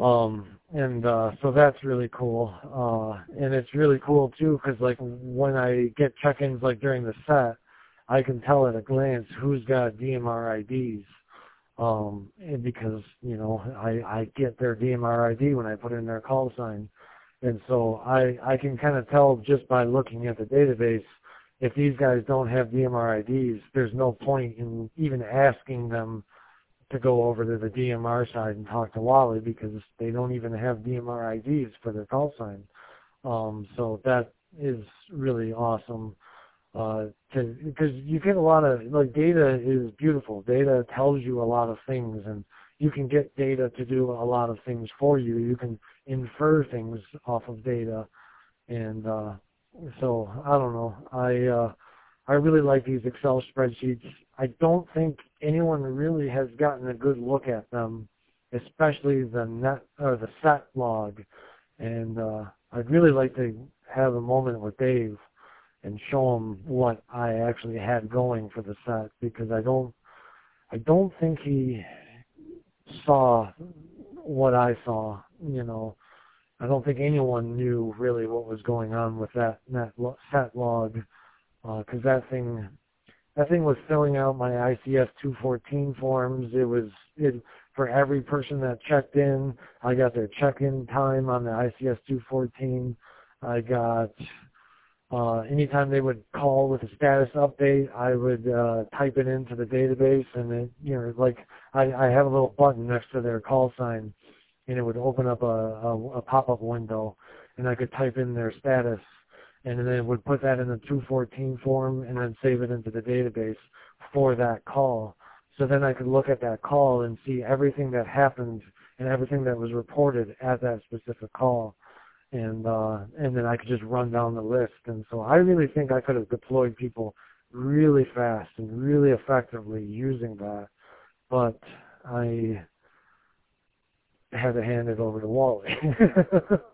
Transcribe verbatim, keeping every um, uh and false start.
Um, and uh, so that's really cool. Uh, and it's really cool too because like when I get check-ins like during the set, I can tell at a glance who's got D M R I Ds. Um, and because, you know, I, I get their D M R I D when I put in their call sign. And so I, I can kind of tell just by looking at the database, if these guys don't have D M R I Ds, there's no point in even asking them to go over to the D M R side and talk to Wally because they don't even have D M R I Ds for their call sign. Um, so that is really awesome. Uh, because you get a lot of, like, data is beautiful. Data tells you a lot of things, and you can get data to do a lot of things for you. You can infer things off of data, and uh, so I don't know. I uh, I really like these Excel spreadsheets. I don't think anyone really has gotten a good look at them, especially the net or the set log. And uh, I'd really like to have a moment with Dave and show him what I actually had going for the set, because I don't I don't think he saw what I saw. You know, I don't think anyone knew really what was going on with that that lo- set log, because uh, that thing that thing was filling out my I C S two fourteen forms. It was it for every person that checked in. I got their check-in time on the I C S two fourteen. I got Uh, anytime they would call with a status update, I would uh, type it into the database, and it, you know, like I, I have a little button next to their call sign, and it would open up a, a, a pop-up window, and I could type in their status, and then it would put that in the two fourteen form, and then save it into the database for that call. So then I could look at that call and see everything that happened and everything that was reported at that specific call. And uh, and then I could just run down the list. And so I really think I could have deployed people really fast and really effectively using that. But I had to hand it over to Wally.